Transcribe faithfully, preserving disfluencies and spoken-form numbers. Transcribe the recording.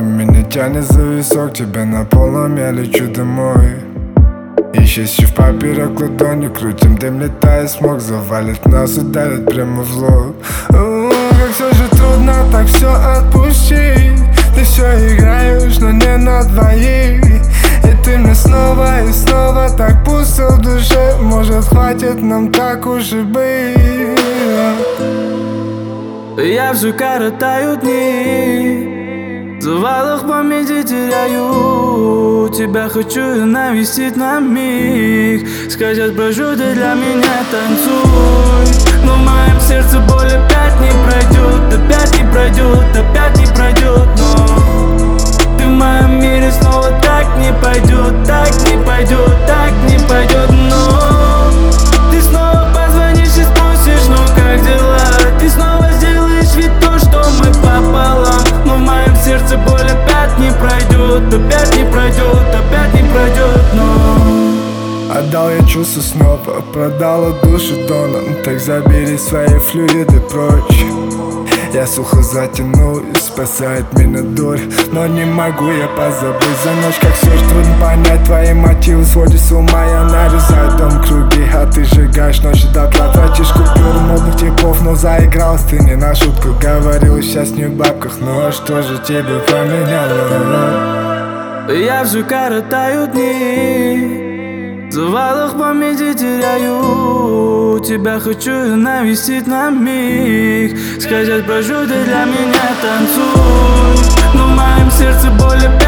боли, меня тянет за висок, тебя на полном я лечу домой. И счастье в папирок ладони, крутим дым, летает смог, завалит нас и давит прямо в лоб. У, как все же трудно так все отпустить. Ты все играешь, но не на двоих. И ты мне снова и снова так пусто в душе. Может, хватит нам так уж и быть. Я все коротаю дни, в завалах памяти теряю. Тебя хочу я навестить на миг, сказать прошу, ты для меня танцуй. Но в моем сердце боль опять не пройдет, опять не пройдет, опять не пройдет. Но ты в моем мире снова так не пойдет, так не пойдет, так не пойдет. Но ты снова позвонишь и спросишь, ну как дела? Ты снова сделаешь вид то, что мы пополам. Но в моем сердце боль опять не пройдет, опять не пройдет, опять не пройдет. Но отдал я чувства снова, продала душу доном. Так забери свои флюиды прочь. Я сухо затянул и спасает меня дурь. Но не могу я позабыть за ночь, как все ж трудно понять твои мотивы. Сводишь с ума, я нарезаю дом круги, а ты сжигаешь ночи дотла. Тратишь купюры модных типов, но заигралась ты не на шутку. Говорил, сейчас не в бабках, ну а что же тебе поменяло? я все коротаю дни, в завалах памяти теряю. Тебя хочу я навестить на миг, сказать прошу, ты для меня танцуй. Но в моем сердце боль